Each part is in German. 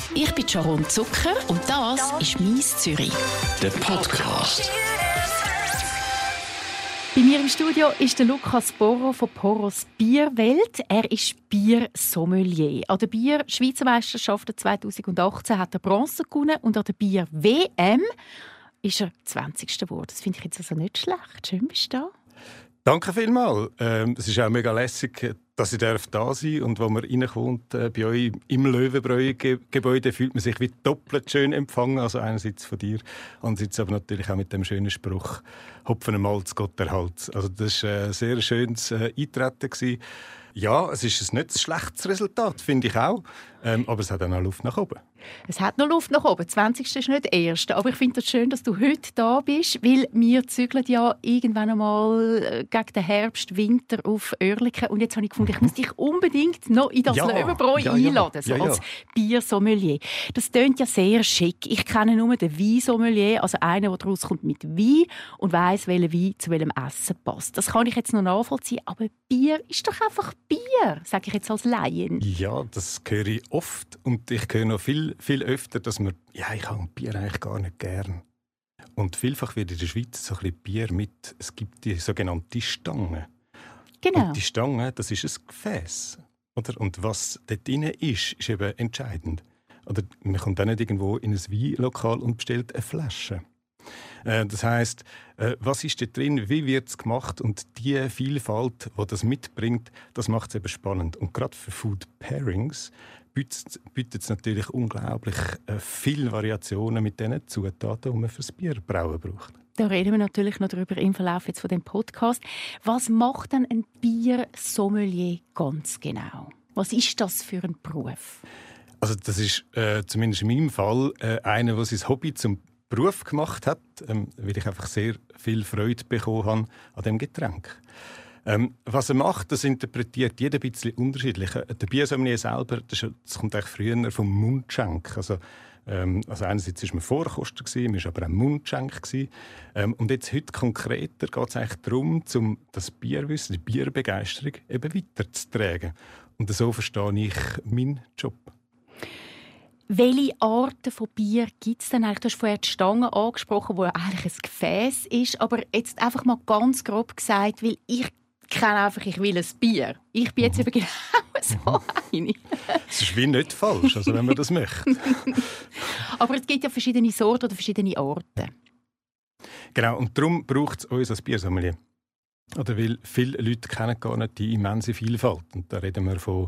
Ich bin Sharon Zucker und das ist «Mies Zürich». Der Podcast. Bei mir im Studio ist der Lukas Porro von Porros Bierwelt. Er ist Biersommelier. An der Bier-Schweizer Meisterschaft 2018 hat er Bronze gewonnen und an der Bier-WM ist er 20. geworden. Das finde ich jetzt also nicht schlecht. Schön bist du da. Danke vielmals. Es ist auch mega lässig, dass ich da sein darf. Und als man reinkommt, bei euch im Löwenbräu-Gebäude, fühlt man sich wie doppelt schön empfangen. Also einerseits von dir, andererseits aber natürlich auch mit dem schönen Spruch «Hopfen am Malz, Gott erhalt's». Also das war ein sehr schönes Eintreten. Ja, es ist ein nicht schlechtes Resultat, finde ich auch. Aber es hat auch noch Luft nach oben. Es hat noch Luft nach oben. 20. ist nicht der erste. Aber ich finde es schön, dass du heute da bist, weil wir zügeln ja irgendwann einmal gegen den Herbst, Winter auf Oerlikon. Und jetzt habe ich gefunden, ich muss dich unbedingt noch in das Löwenbräu einladen, so als Biersommelier. Das tönt ja sehr schick. Ich kenne nur den Weinsommelier, also einen, der daraus kommt mit Wein und weiss, welcher Wein zu welchem Essen passt. Das kann ich jetzt noch nachvollziehen. Aber Bier ist doch einfach Bier, sage ich jetzt als Laien. Ja, das höre ich oft. Und ich höre noch viel öfter, dass man, ich habe Bier eigentlich gar nicht gern. Und vielfach wird in der Schweiz so ein bisschen Bier mit, es gibt die sogenannte Stange. Genau. Und die Stange, das ist ein Gefäß. Oder? Und was dort drin ist eben entscheidend. Oder man kommt auch nicht irgendwo in ein Weinlokal und bestellt eine Flasche. Das heisst, was ist dort drin, wie wird es gemacht und die Vielfalt, die das mitbringt, das macht es eben spannend. Und gerade für Food Pairings bietet es natürlich unglaublich viele Variationen mit den Zutaten, die man fürs Bierbrauen braucht. Da reden wir natürlich noch darüber im Verlauf jetzt von dem Podcast. Was macht denn ein Biersommelier ganz genau? Was ist das für ein Beruf? Also das ist zumindest in meinem Fall einer, der sein Hobby zum Beruf gemacht hat, weil ich einfach sehr viel Freude bekommen habe an diesem Getränk. Was er macht, das interpretiert jeder ein bisschen unterschiedlich. Der Biersommelier selber, das kommt eigentlich früher vom Mundschenk. Also einerseits war man Vorkoster, man war aber auch Mundschenk. Und jetzt heute konkreter geht es eigentlich darum, das Bierwissen, die Bierbegeisterung eben weiterzutragen. Und so verstehe ich meinen Job. Welche Arten von Bier gibt es denn eigentlich? Du hast vorher die Stange angesprochen, die eigentlich ein Gefäß ist. Aber jetzt einfach mal ganz grob gesagt, weil ich kenne einfach, ich will ein Bier. Ich bin jetzt eben genau so eine. Das ist wie nicht falsch, also wenn man das möchte. Aber es gibt ja verschiedene Sorten oder verschiedene Arten. Genau, und darum braucht es uns als Biersommelier. Oder weil viele Leute kennen gar nicht die immense Vielfalt. Und da reden wir von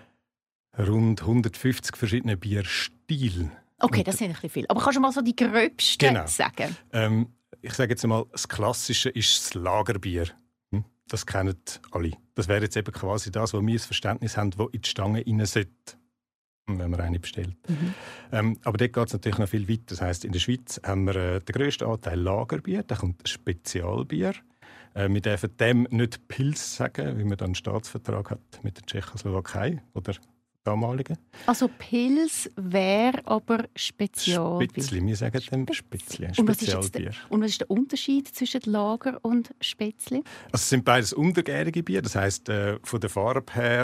rund 150 verschiedenen Bierstilen. Okay, das sind ein bisschen viel. Aber kannst du mal so die gröbsten sagen? Ich sage jetzt einmal, das Klassische ist das Lagerbier. Das kennen alle. Das wäre jetzt eben quasi das, wo wir das Verständnis haben, wo in die Stange rein sollte, wenn man eine bestellt. Aber dort geht es natürlich noch viel weiter. Das heisst, in der Schweiz haben wir den grössten Anteil Lagerbier, da kommt Spezialbier. Wir dürfen dem nicht Pils sagen, wie man dann einen Staatsvertrag hat mit der Tschechoslowakei oder damaligen. Also Pils wäre aber Spezialbier. Spätzli, wir sagen dem Spätzli, Spezialbier. Und was ist der Unterschied zwischen Lager und Spätzli? Also es sind beides untergärige Bier, das heisst von der Farbe her,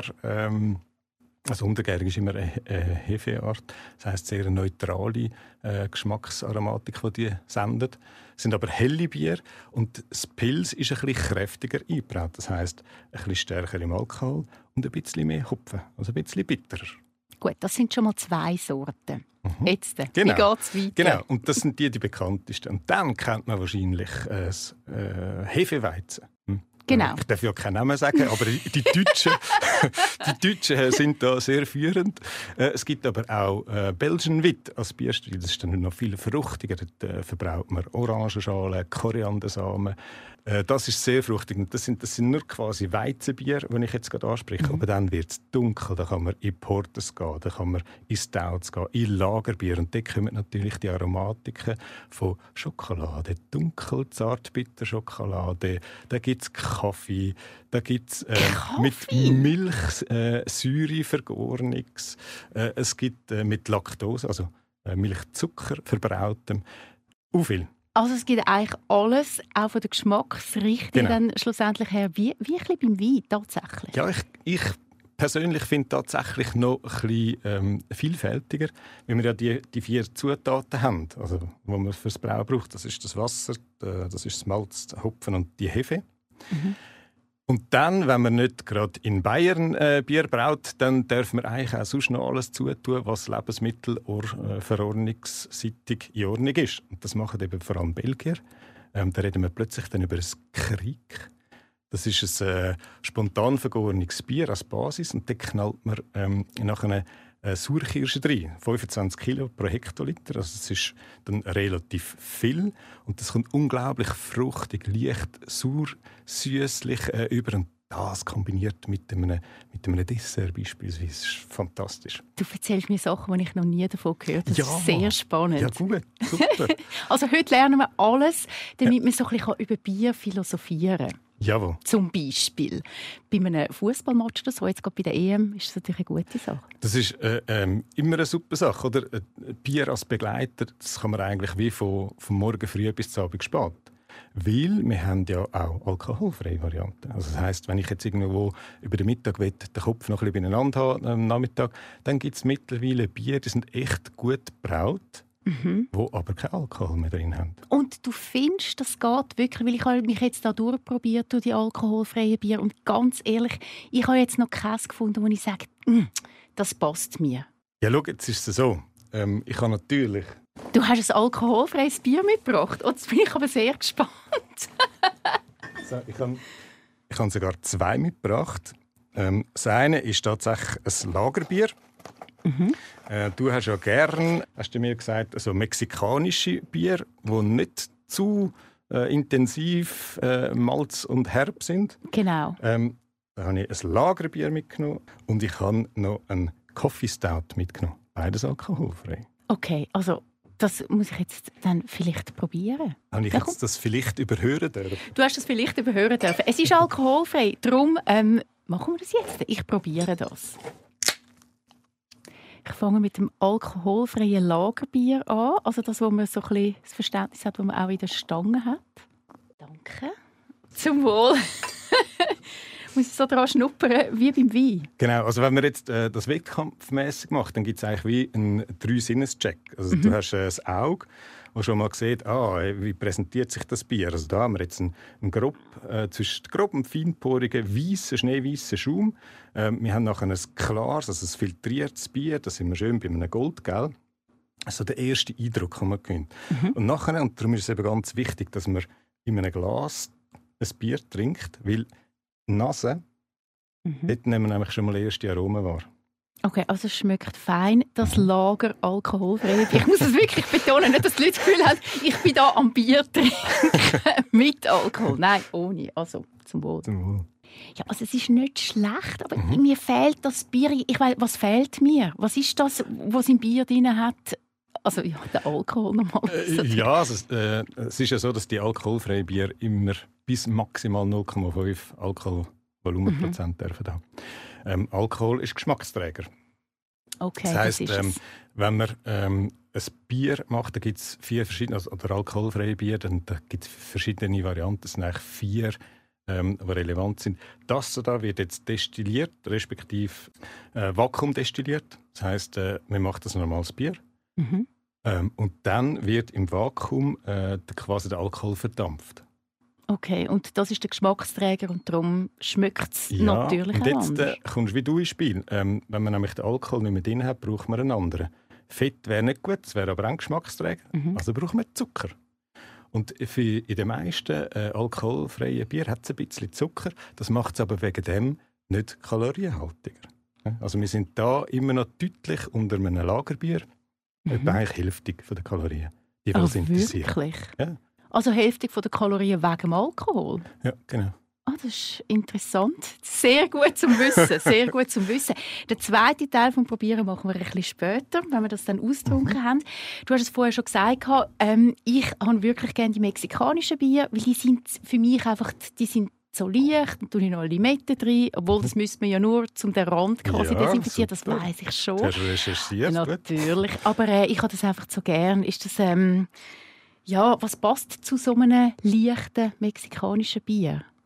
also untergärig ist immer eine Hefeart, das heisst sehr neutrale Geschmacksaromatik, die die sendet. Es sind aber helle Bier und das Pils ist ein bisschen kräftiger eingebraut, das heisst ein bisschen stärker im Alkohol und ein bisschen mehr Hopfen, also ein bisschen bitterer. Gut, das sind schon mal 2 Sorten. Jetzt, genau. Wie geht es weiter? Genau, und das sind die bekanntesten. Und dann kennt man wahrscheinlich das Hefeweizen. Genau. Ich darf ja keinen Namen sagen, aber die Deutschen sind da sehr führend. Es gibt aber auch Belgian Wit als Bierstil. Das ist dann noch viel fruchtiger. Dort verbraucht man Orangenschalen, Koriandersamen. Das ist sehr fruchtig. Und das sind nur quasi Weizenbier, die ich jetzt gerade anspreche. Aber dann wird es dunkel. Da kann man in Porters gehen, da kann man in Stouts gehen, in Lagerbier. Und dort kommen natürlich die Aromatiken von Schokolade. Dunkel, zartbitter Schokolade. Da gibt es Kaffee. Da gibt es mit Milch, Säure, Vergornix. Es gibt mit Laktose, also Milchzucker, verbrautem. Viel. Also es gibt eigentlich alles, auch von der Geschmacksrichtung dann schlussendlich her, wie ein bisschen beim Wein tatsächlich. Ja, ich persönlich finde tatsächlich noch ein bisschen vielfältiger, weil wir ja die 4 Zutaten haben, also, die man fürs Brauen braucht. Das ist das Wasser, das ist das Malz, der Hopfen und die Hefe. Mhm. Und dann, wenn man nicht gerade in Bayern Bier braut, dann darf man eigentlich auch sonst noch alles zutun, was lebensmittelverordnungsseitig in Ordnung ist. Und das machen eben vor allem Belgier. Da reden wir plötzlich dann über ein Krieg. Das ist ein spontan vergorenes Bier als Basis und da knallt man nachher Sauerkirsche rein. 25 Kilo pro Hektoliter. Also das ist dann relativ viel. Und das kommt unglaublich fruchtig, leicht, sauer, süßlich über. Und das kombiniert mit einem Dessert beispielsweise. Das ist fantastisch. Du erzählst mir Sachen, die ich noch nie davon gehört habe. Das ist sehr spannend. Ja, gut. Super. Also heute lernen wir alles, damit wir so ein bisschen über Bier philosophieren kann. Jawohl. Zum Beispiel bei einem Fußballmatch oder so, jetzt gerade bei der EM, ist das natürlich eine gute Sache. Das ist immer eine super Sache. Oder? Bier als Begleiter, das kann man eigentlich wie von morgen früh bis zum Abend spät. Weil wir haben ja auch alkoholfreie Varianten. Also das heisst, wenn ich jetzt irgendwo über den Mittag den Kopf noch ein bisschen beieinander habe am Nachmittag, dann gibt es mittlerweile Bier, die sind echt gut gebraut. Die aber keinen Alkohol mehr drin haben. Und du findest, das geht wirklich, weil ich habe mich jetzt da durchprobiert durch die alkoholfreien Bier und ganz ehrlich, ich habe jetzt noch keins gefunden, wo ich sage, das passt mir. Ja, schau, jetzt ist es so. Ich habe natürlich... Du hast ein alkoholfreies Bier mitgebracht. Oh, jetzt bin ich aber sehr gespannt. So, ich habe sogar 2 mitgebracht. Das eine ist tatsächlich ein Lagerbier. Du hast ja gern, hast du mir gesagt, also mexikanische Bier, die nicht zu intensiv Malz und herb sind. Genau. Da habe ich ein Lagerbier mitgenommen und ich habe noch einen Coffee Stout mitgenommen. Beides alkoholfrei. Okay, also das muss ich jetzt dann vielleicht probieren. Habe ich jetzt das vielleicht überhören dürfen? Du hast das vielleicht überhören dürfen. Es ist alkoholfrei, darum machen wir das jetzt. Ich probiere das. Ich fange mit dem alkoholfreien Lagerbier an. Also das, wo man so ein bisschen das Verständnis hat, das man auch in der Stange hat. Danke. Zum Wohl. Muss ich so daran schnuppern, wie beim Wein? Genau, also wenn man jetzt das wettkampfmässig macht, dann gibt es eigentlich wie einen 3-Sinnes-Check. Also du hast das Auge, das schon mal sieht, wie präsentiert sich das Bier. Also da haben wir jetzt einen zwischen grob und feinporigen, schneeweißen Schaum. Wir haben nachher ein klares, also ein filtriertes Bier, das sind wir schön bei einem Goldgelb. Also der erste Eindruck, den man gewinnt. Und nachher, und darum ist es eben ganz wichtig, dass man in einem Glas ein Bier trinkt, weil die Nase, dort nehmen wir nämlich schon mal erste Aromen wahr. Okay, also es schmeckt fein, das Lager alkoholfrei. Ich muss es wirklich betonen, nicht, dass die Leute das Gefühl haben, ich bin da am Bier trinken mit Alkohol. Nein, ohne. Also zum Wohl. Zum Wohl. Ja, also es ist nicht schlecht, aber mir fehlt das Bier. Ich weiss, was fehlt mir? Was ist das, was im Bier drin hat? Also ja, der Alkohol normalerweise. Ja, also, es ist ja so, dass die alkoholfreien Bier immer bis maximal 0,5 Alkoholvolumenprozent dürfen haben. Alkohol ist Geschmacksträger. Okay, das heisst, das ist wenn man ein Bier macht, dann gibt es 4 verschiedene, oder alkoholfreie Bier, dann gibt es verschiedene Varianten. Es sind eigentlich 4, die relevant sind. Das da wird jetzt destilliert, respektive vakuumdestilliert. Das heisst, man macht das normales Bier. Und dann wird im Vakuum quasi der Alkohol verdampft. Okay, und das ist der Geschmacksträger und darum schmeckt es ja, natürlich und jetzt anders. Kommst du wie du ins Spiel. Wenn man nämlich den Alkohol nicht mehr drin hat, braucht man einen anderen. Fett wäre nicht gut, es wäre aber ein Geschmacksträger. Also braucht man Zucker. Und in den meisten alkoholfreien Bier hat es ein bisschen Zucker. Das macht es aber wegen dem nicht kalorienhaltiger. Also wir sind da immer noch deutlich unter einem Lagerbier. Etwa eigentlich Hälfte der Kalorien. Die wirklich? Ja. Also Hälfte der Kalorien wegen dem Alkohol? Ja, genau. Das ist interessant. Sehr gut zum Wissen. Sehr gut zum Wissen. Den zweiten Teil des Probieren machen wir ein bisschen später, wenn wir das dann ausgetrunken haben. Du hast es vorher schon gesagt, ich habe wirklich gerne die mexikanischen Bier, weil die sind für mich einfach, die sind so leicht, dann tue ich noch eine Limette drin, obwohl das müsste man ja nur zum den Rand quasi desinfizieren, das weiss ich schon. Du hast recherchiert. Natürlich, aber ich habe das einfach so gern. Ist das, was passt zu so einem leichten mexikanischen Bier?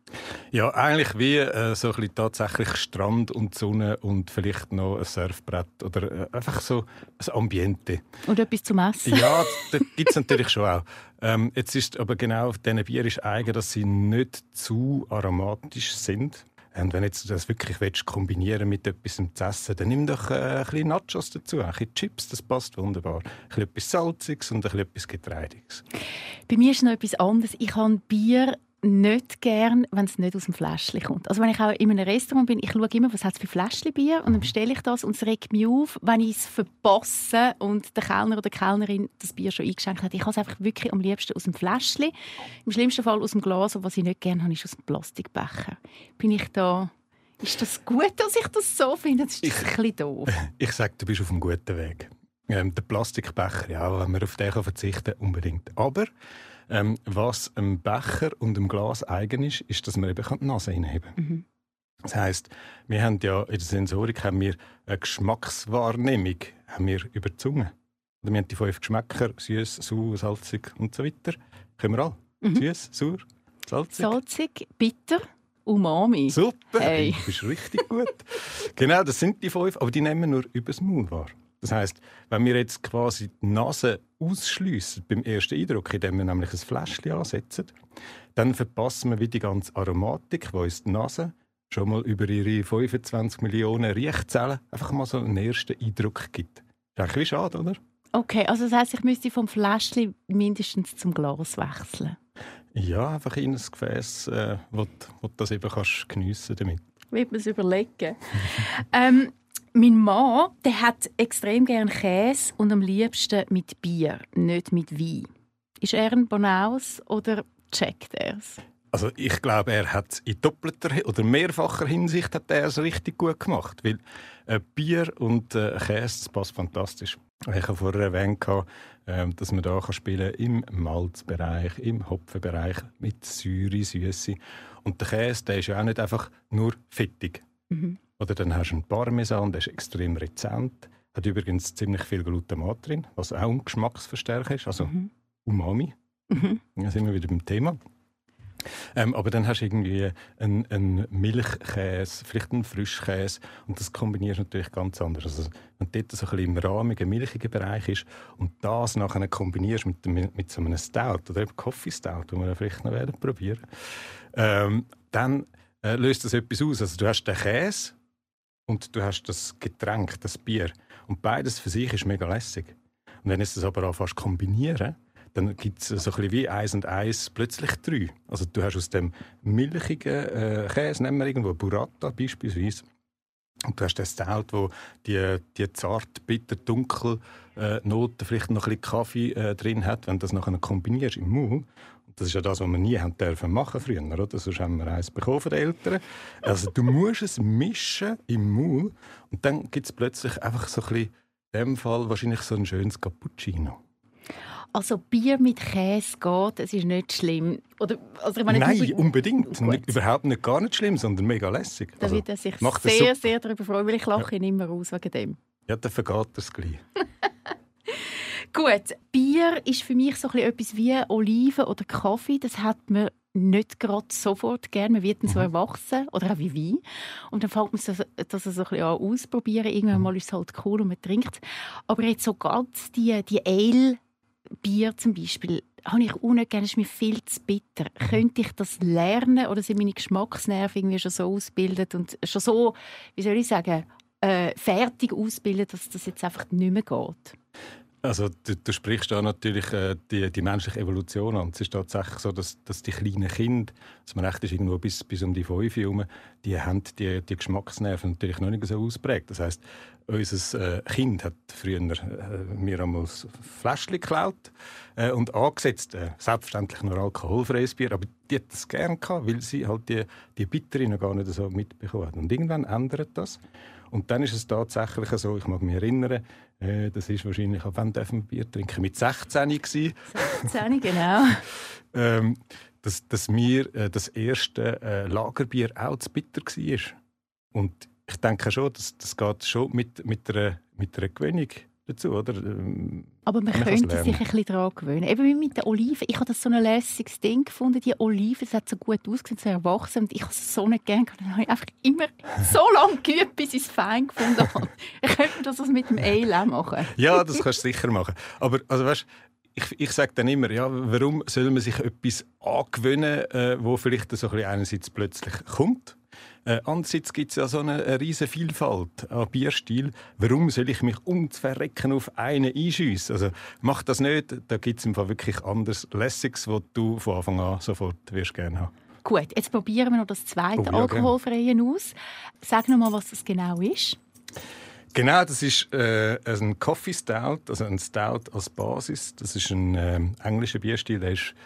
Ja, eigentlich wie so ein bisschen tatsächlich Strand und Sonne und vielleicht noch ein Surfbrett oder einfach so ein Ambiente. Und etwas zum Essen? Ja, das gibt es natürlich schon auch. Jetzt ist aber genau auf diesen Bier ist eigen, dass sie nicht zu aromatisch sind. Und wenn jetzt du das wirklich willst, kombinieren mit etwas zu essen, dann nimm doch ein bisschen Nachos dazu, ein bisschen Chips, das passt wunderbar. Ein bisschen etwas Salziges und ein bisschen etwas Getreidiges. Bei mir ist noch etwas anderes. Ich habe Bier nicht gern, wenn es nicht aus dem Fläschchen kommt. Also wenn ich auch in einem Restaurant bin, ich schaue immer, was hat es für Fläschchen Bier und dann bestelle ich das und es regt mich auf, wenn ich es verpasse und der Kellner oder die Kellnerin das Bier schon eingeschenkt hat. Ich habe es einfach wirklich am liebsten aus dem Fläschchen. Im schlimmsten Fall aus dem Glas und was ich nicht gerne habe, ist aus dem Plastikbecher. Bin ich da... Ist das gut, dass ich das so finde? Das ist ein bisschen doof. Ich sage, du bist auf einem guten Weg. Der Plastikbecher, ja, wenn man auf den verzichten kann, unbedingt. Aber was einem Becher und einem Glas eigen ist, ist, dass man eben die Nase hinheben kann. Mhm. Das heisst, wir haben ja in der Sensorik haben wir eine Geschmackswahrnehmung über die Zunge. Wir haben die 5 Geschmäcker, süß, sauer, salzig und so weiter. Können wir alle? Mhm. Süß, sauer, salzig. Salzig, bitter, umami. Super, hey. Du bist richtig gut. Genau, das sind die 5, aber die nehmen wir nur übers Maul wahr. Das heisst, wenn wir jetzt quasi die Nase ausschliessen beim ersten Eindruck, indem wir nämlich ein Fläschchen ansetzen, dann verpassen wir wie die ganze Aromatik, die uns die Nase schon mal über ihre 25 Millionen Riechzellen einfach mal so einen ersten Eindruck gibt. Das ist eigentlich wie schade, oder? Okay, also das heisst, ich müsste vom Fläschchen mindestens zum Glas wechseln. Ja, einfach in ein Gefäß, wo du das eben kannst geniessen damit. Wird man es überlegen. Mein Mann, der hat extrem gerne Käse und am liebsten mit Bier, nicht mit Wein. Ist er ein Banaus oder checkt er es? Also ich glaube, er hat es in doppelter oder mehrfacher Hinsicht hat er es richtig gut gemacht, weil Bier und Käse, das passt fantastisch. Ich habe vorher erwähnt, dass man da spielen kann im Malzbereich, im Hopfenbereich mit Säure, Süße. Und der Käse, der ist ja auch nicht einfach nur fettig. Mhm. Oder dann hast du einen Parmesan, der ist extrem rezent, hat übrigens ziemlich viel Glutamat drin, was auch ein Geschmacksverstärker ist, also Umami. Mhm. Da sind wir wieder beim Thema. Aber dann hast du irgendwie einen Milchkäse, vielleicht einen Frischkäse und das kombinierst du natürlich ganz anders. Also, wenn dort so ein bisschen im rahmigen, milchigen Bereich ist und das nachher kombinierst mit so einem Stout oder eben Coffee Stout, den wir vielleicht noch werden probieren, dann löst das etwas aus. Also du hast den Käse und du hast das Getränk, das Bier. Und beides für sich ist mega lässig. Und wenn du das aber anfängst kombinieren, dann gibt es so ein bisschen wie 1 und 1 plötzlich 3. Also du hast aus dem milchigen Käse, nehmen wir irgendwo Burrata beispielsweise, und du hast den Stout, wo die zart, bitter, dunkel Noten, vielleicht noch ein bisschen Kaffee drin hat, wenn du das nachher kombinierst im Maul. Das ist ja das, was wir nie haben dürfen machen früher, oder? Sonst haben wir eins bekommen von den Eltern. Also du musst es mischen im Maul und dann gibt es plötzlich einfach so ein bisschen, in dem Fall wahrscheinlich so ein schönes Cappuccino. Also Bier mit Käse geht, es ist nicht schlimm. Oder, also ich meine, nein, unbedingt. Überhaupt nicht gar nicht schlimm, sondern mega lässig. Da wird er sich sehr, sehr darüber freuen, weil ich lache ihn immer aus wegen dem. Ja, dann vergeht es gleich. Gut, Bier ist für mich so etwas wie Oliven oder Kaffee. Das hat man nicht gerade sofort gerne. Man wird dann so erwachsen oder auch wie Wein. Und dann fängt man das so ein bisschen an ausprobieren. Irgendwann mal ist es halt cool und man trinkt es. Aber jetzt so ganz die Ale-Bier zum Beispiel, habe ich auch nicht gerne. Das ist mir viel zu bitter. Könnte ich das lernen oder sind meine Geschmacksnerven irgendwie schon so ausgebildet und schon so, wie soll ich sagen, fertig ausgebildet, dass das jetzt einfach nicht mehr geht? Also du sprichst da natürlich die menschliche Evolution an. Es ist tatsächlich so, dass die kleinen Kinder, also man recht ist irgendwo bis um die 5 herum, die haben die Geschmacksnerven natürlich noch nicht so ausprägt. Das heisst, unser Kind hat früher mir einmal das Fläschchen geklaut und angesetzt, selbstverständlich nur alkoholfreies Bier, aber die hat das gerne gehabt, weil sie halt die Bittere noch gar nicht so mitbekommen hat. Und irgendwann ändert das. Und dann ist es tatsächlich so, ich mag mich erinnern, das ist wahrscheinlich, ab wann dürfen wir Bier trinken? Mit 16 gewesen. 16, genau. dass mir das erste Lagerbier auch zu bitter war. Und ich denke schon, das geht schon mit einer Gewöhnung dazu, oder? Aber man könnte sich ein bisschen daran gewöhnen. Eben wie mit den Oliven. Ich habe das so ein lässiges Ding gefunden. Die Oliven, das hat so gut ausgesehen, so erwachsen. Und ich habe es so nicht gerne gehabt. Dann habe ich einfach immer so lange geübt, bis ich es fein gefunden habe. Ich könnte das mit dem Ale auch machen. Ja, das kannst du sicher machen. Aber also, weißt, ich sage dann immer, ja, warum soll man sich etwas angewöhnen, wo vielleicht so ein bisschen einerseits plötzlich kommt? Andererseits gibt es ja so eine riesige Vielfalt an Bierstil. Warum soll ich mich umzuverrecken auf einen einschiessen? Also mach das nicht. Da gibt es im Fall wirklich anderes Lässiges, was du von Anfang an sofort wirst gerne haben. Gut, jetzt probieren wir noch das zweite alkoholfreie aus. Sag noch mal, was das genau ist. Genau, das ist ein Coffee Stout, also ein Stout als Basis. Das ist ein englischer Bierstil, der ist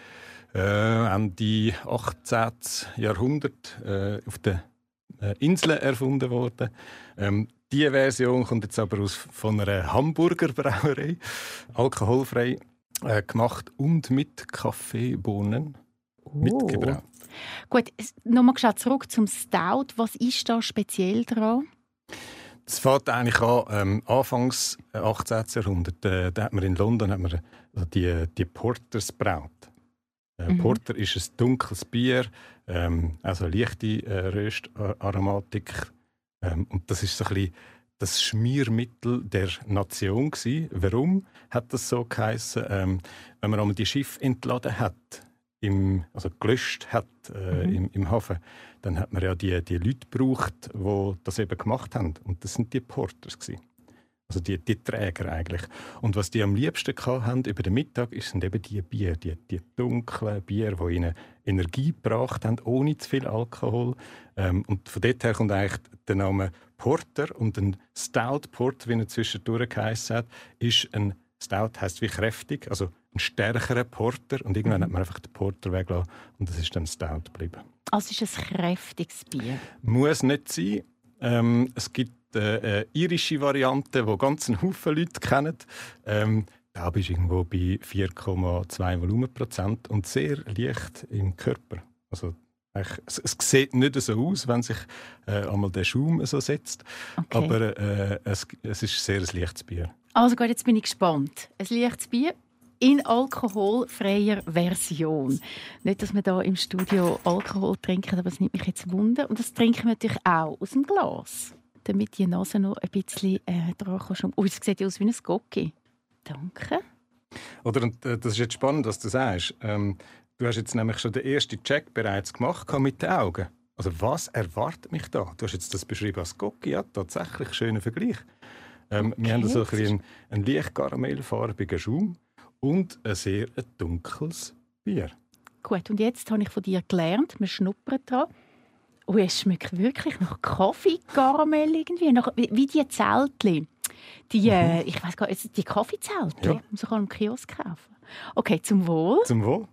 Ende 18. Jahrhundert auf der Inseln erfunden worden. Diese Version kommt jetzt aber von einer Hamburger Brauerei, alkoholfrei gemacht und mit Kaffeebohnen mitgebraut. Gut, nochmal zurück zum Stout. Was ist da speziell daran? Das fängt eigentlich an, Anfangs 18. Jahrhundert. Da hat man in London die Porters braut. Porter ist ein dunkles Bier, also leichte Röstaromatik. Und das ist so ein bisschen das Schmiermittel der Nation gewesen. Warum hat das so geheissen? Wenn man einmal die Schiffe entladen hat, also gelöscht hat im Hafen, dann hat man ja die Leute gebraucht, die das eben gemacht haben. Und das sind die Porters gewesen. Also die Träger eigentlich. Und was die am liebsten hatten über den Mittag, sind eben die Bier, die dunklen Bier, die ihnen Energie gebracht haben, ohne zu viel Alkohol. Und von dort her kommt eigentlich der Name Porter. Und ein Stout Porter, wie er zwischendurch geheissen hat, ist ein Stout, heisst wie kräftig, also ein stärkerer Porter. Und irgendwann hat man einfach den Porter weggelassen und das ist dann Stout geblieben. Also ist es ein kräftiges Bier? Muss nicht sein. Es gibt eine irische Variante, die ganz einen Haufen Leute kennen. Da bist du irgendwo bei 4,2 Volumenprozent und sehr leicht im Körper. Also es sieht nicht so aus, wenn sich einmal der Schaum so setzt, okay. Aber es ist sehr ein leichtes Bier. Also gut, jetzt bin ich gespannt. Ein leichtes Bier in alkoholfreier Version. Nicht, dass wir hier im Studio Alkohol trinken, aber es nimmt mich jetzt Wunder. Und das trinken wir natürlich auch aus dem Glas, damit die Nase noch ein bisschen dran kann. Oh, es sieht ja aus wie ein Gocki. Danke. Oder, und, das ist jetzt spannend, was du sagst. Du hast jetzt nämlich schon den ersten Check bereits gemacht mit den Augen. Also was erwartet mich da? Du hast jetzt das beschrieben als Gocki, ja, tatsächlich schöner Vergleich. Okay. Wir haben so einen leicht karamellfarbigen Schaum und ein sehr dunkles Bier. Gut, und jetzt habe ich von dir gelernt, man schnuppert dran. Oh, es schmeckt wirklich nach Kaffee-Karamell irgendwie, wie die Zeltchen. Ich weiss gar nicht, die Kaffeezeltchen, die man im Kiosk kaufen. Okay, zum Wohl. Zum Wohl.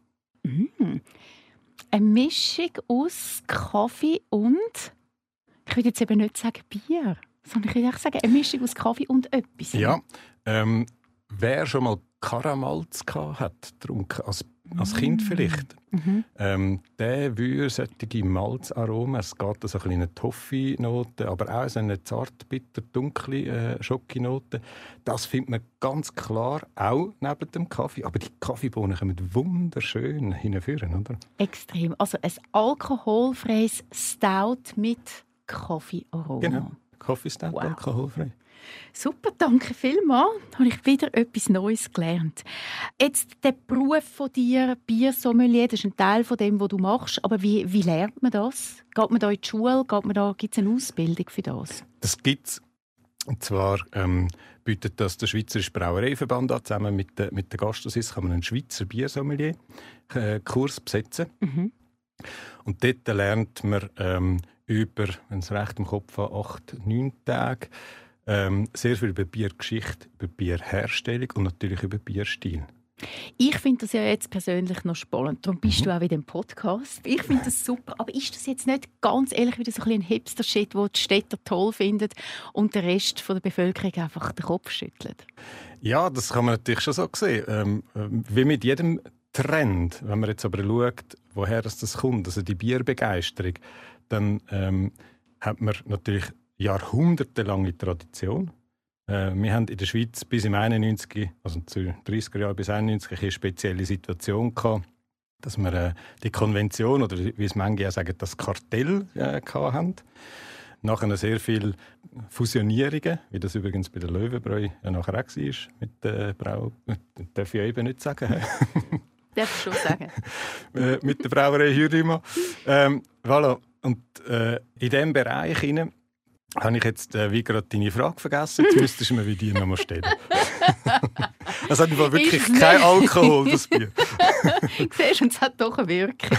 Eine Mischung aus Kaffee und, ich würde jetzt eben nicht sagen Bier, sondern ich würde auch sagen, eine Mischung aus Kaffee und etwas. Ja, wer schon mal Karamalz hat, getrunken, als Kind vielleicht, der würde solche Malzaromen, es geht so eine kleine Toffee-Note, aber auch so eine zart, bitter, dunkle Schokinote. Das findet man ganz klar auch neben dem Kaffee. Aber die Kaffeebohnen kommen wunderschön hinführen, oder? Extrem. Also ein alkoholfreies Stout mit Kaffeearoma. Genau, Kaffee-Stout, wow. Alkoholfrei. Super, danke vielmals. Habe ich wieder etwas Neues gelernt. Jetzt der Beruf von dir, Biersommelier, das ist ein Teil von dem, was du machst. Aber wie lernt man das? Geht man da in die Schule? Gibt es eine Ausbildung für das? Das gibt es. Und zwar bietet das der Schweizerische Brauereiverband an. Zusammen mit der Gastosis kann man einen Schweizer Biersommelier-Kurs besetzen. Und dort lernt man über, wenn es recht im Kopf hat, 8-9 Tage sehr viel über Biergeschichte, über Bierherstellung und natürlich über Bierstil. Ich finde das ja jetzt persönlich noch spannend. Darum bist du auch in dem Podcast. Ich finde das super. Aber ist das jetzt nicht ganz ehrlich wieder so ein Hipster-Shit, den die Städter toll finden und der Rest der Bevölkerung einfach den Kopf schüttelt? Ja, das kann man natürlich schon so sehen. Wie mit jedem Trend, wenn man jetzt aber schaut, woher das kommt, also die Bierbegeisterung, dann hat man natürlich jahrhundertelange Tradition. Wir haben in der Schweiz bis im 91, also zu 30er Jahren bis 91, eine spezielle Situation gehabt, dass wir die Konvention, oder wie es manche auch sagen, das Kartell hatten. Nachher sehr viele Fusionierungen, wie das übrigens bei der Löwenbräu nachher auch war, mit der Brau... Darf ich eben nicht sagen. Darf ich schon sagen. Mit der Brauerei Hürlimann. Voilà. Und in diesem Bereich habe ich jetzt wie gerade deine Frage vergessen. Jetzt müsstest du mir wie die nochmal stellen. Es hat wirklich kein Alkohol, das Bier. Siehst du, und es hat doch eine Wirkung.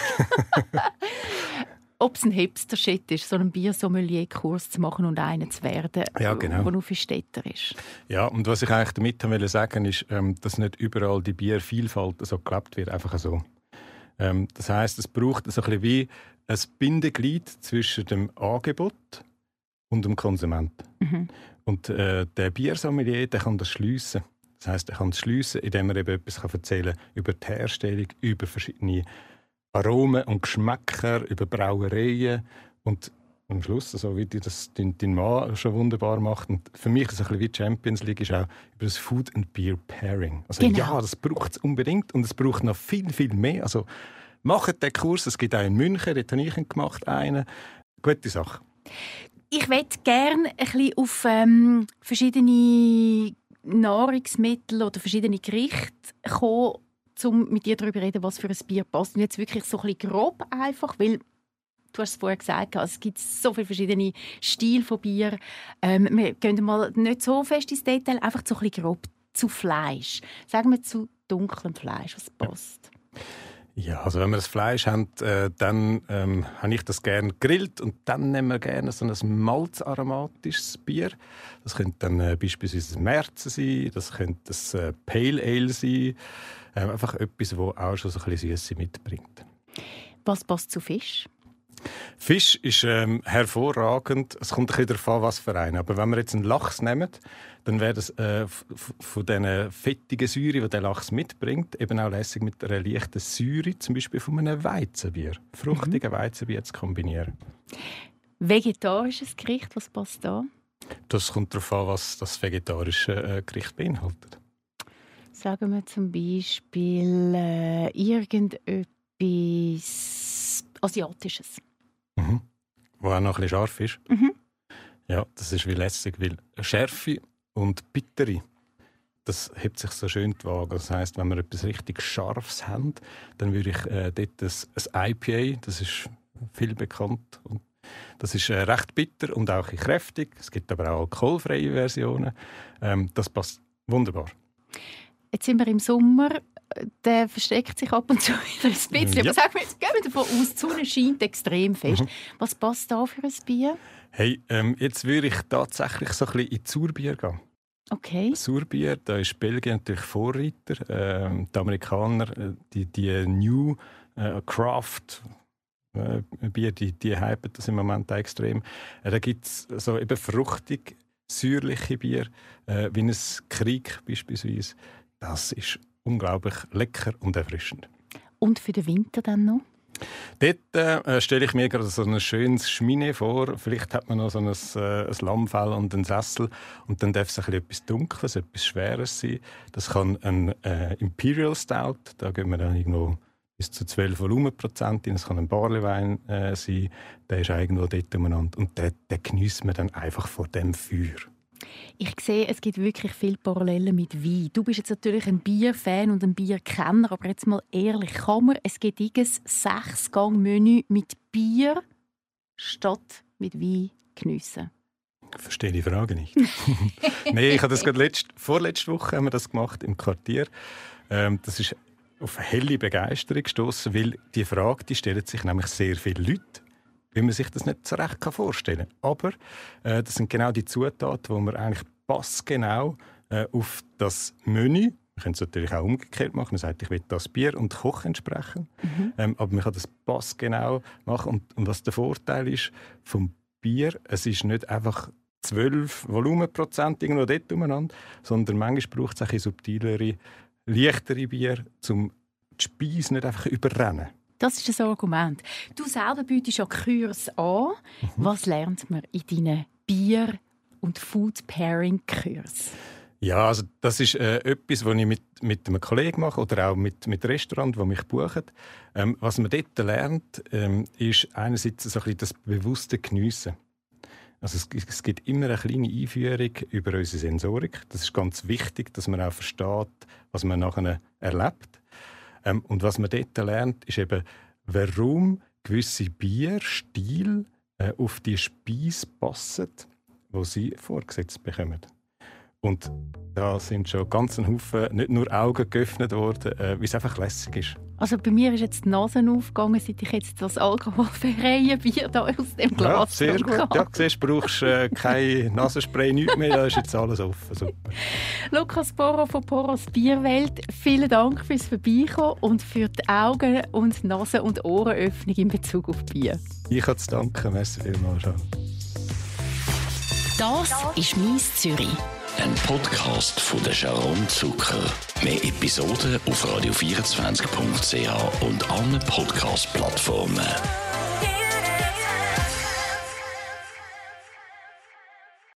Ob es ein Hipster-Shit ist, so einen Biersommelier-Kurs zu machen und einen zu werden, ja, genau. der nur für Städter ist. Ja, und was ich eigentlich damit sagen wollte, ist, dass nicht überall die Biervielfalt so gelebt wird, einfach so. Das heisst, es braucht so ein bisschen wie ein Bindeglied zwischen dem Angebot und dem Konsumenten. Mhm. Und der Biersommelier, der kann das schliessen. Das heisst, er kann es schliessen, indem er eben etwas erzählen kann über die Herstellung, über verschiedene Aromen und Geschmäcker, über Brauereien und am Schluss, so wie das dein Mann schon wunderbar macht. Und für mich ist es ein bisschen wie die Champions League, ist auch über das Food and Beer Pairing. Also genau. Ja, das braucht es unbedingt und es braucht noch viel, viel mehr. Also macht den Kurs, es gibt auch in München, dort habe ich ihn gemacht, einen. Gute Sache. Ich möchte gerne ein bisschen auf verschiedene Nahrungsmittel oder verschiedene Gerichte kommen, um mit dir darüber zu reden, was für ein Bier passt. Und jetzt wirklich so ein bisschen grob einfach, weil du hast es vorher gesagt, es gibt so viele verschiedene Stile von Bier. Wir gehen mal nicht so fest ins Detail, einfach so ein bisschen grob zu Fleisch. Sagen wir zu dunklem Fleisch, was passt. Ja, also wenn wir das Fleisch haben, dann habe ich das gerne gegrillt und dann nehmen wir gerne so ein malzaromatisches Bier. Das könnte dann beispielsweise ein Märzen sein, das könnte ein Pale Ale sein. Einfach etwas, das auch schon so ein bisschen Süße mitbringt. Was passt zu Fisch? Fisch ist hervorragend. Es kommt ein bisschen darauf an, was für einen. Aber wenn wir jetzt einen Lachs nehmen, dann wäre das von diesen fettigen Säure, die der Lachs mitbringt, eben auch lässig mit einer leichten Säure, zum Beispiel von einem Weizenbier, fruchtigen Weizenbier zu kombinieren. Vegetarisches Gericht, was passt da? Das kommt darauf an, was das vegetarische Gericht beinhaltet. Sagen wir zum Beispiel irgendetwas Asiatisches. Mhm. Wo auch noch ein bisschen scharf ist. Mhm. Ja, das ist wie lässig, weil Schärfe und Bittere, das hebt sich so schön die Waage. Das heisst, wenn wir etwas richtig Scharfes haben, dann würde ich dort ein IPA, das ist viel bekannt. Und das ist recht bitter und auch kräftig. Es gibt aber auch alkoholfreie Versionen. Das passt wunderbar. Jetzt sind wir im Sommer, der versteckt sich ab und zu wieder ein bisschen. Ja. Aber sagen wir, jetzt gehen wir davon aus, die Sonne scheint extrem fest. Mhm. Was passt da für ein Bier? Hey, jetzt würde ich tatsächlich so ein bisschen in Surbier gehen. Okay. Surbier, da ist Belgien natürlich Vorreiter. Die Amerikaner, die New Craft Bier, die hypen das im Moment extrem. Da gibt es so eben fruchtig, säuerliche Bier, wie ein Krieg beispielsweise. Das ist unglaublich lecker und erfrischend. Und für den Winter dann noch? Dort stelle ich mir gerade so ein schönes Schmine vor. Vielleicht hat man noch so ein Lammfell und einen Sessel. Und dann darf es etwas Dunkles, etwas Schweres sein. Das kann ein Imperial Stout. Da gehen wir dann irgendwo bis zu 12 Volumenprozent in. Es kann ein Barleywein sein. Der ist irgendwo dort umeinander. Und den geniesst man dann einfach vor dem Feuer. Ich sehe, es gibt wirklich viele Parallelen mit Wein. Du bist jetzt natürlich ein Bierfan und ein Bierkenner, aber jetzt mal ehrlich, kann man ein gediges 6-Gang-Menü mit Bier statt mit Wein geniessen? Ich verstehe die Frage nicht. Nein, ich habe das gerade vorletzte Woche haben wir das gemacht im Quartier. Das ist auf eine helle Begeisterung gestossen, weil die Frage, die stellen sich nämlich sehr viele Leute, wie man sich das nicht so recht vorstellen kann. Aber das sind genau die Zutaten, die man eigentlich passgenau auf das Menü, man könnte es natürlich auch umgekehrt machen, man sagt, ich will das Bier und Koch entsprechen, aber man kann das passgenau machen. Und was der Vorteil ist vom Bier, es ist nicht einfach 12 Volumenprozent irgendwo dort umeinander, sondern manchmal braucht es auch subtilere, leichtere Bier, um die Speise nicht einfach überrennen. Das ist das Argument. Du selber bietest ja Kurs an. Was lernt man in deinen und Food Pairing Kurs? Ja, also das ist etwas, was ich mit einem Kollegen mache oder auch mit Restaurants, die mich buchen. Was man dort lernt, ist einerseits so ein bisschen das bewusste Geniessen. Also es gibt immer eine kleine Einführung über unsere Sensorik. Das ist ganz wichtig, dass man auch versteht, was man nachher erlebt. Und was man dort lernt, ist eben, warum gewisse Bierstile auf die Speise passen, die sie vorgesetzt bekommen. Und da sind schon ganz ein Haufen, nicht nur Augen geöffnet worden, wie es einfach lässig ist. Also bei mir ist jetzt die Nase aufgegangen, seit ich jetzt das alkoholfreie Bier da aus dem Glas sehr gut. Ja, siehst, du brauchst kein Nasenspray, nichts mehr, da ist jetzt alles offen. Super. Lukas Porro von Porros Bierwelt, vielen Dank fürs Vorbeikommen und für die Augen- und Nasen- und Ohrenöffnung in Bezug auf Bier. Ich habe zu danken, merci vielmals. Das ist «Mies Zürich». Ein Podcast von der Sharon Zucker. Mehr Episoden auf radio24.ch und allen Podcast-Plattformen.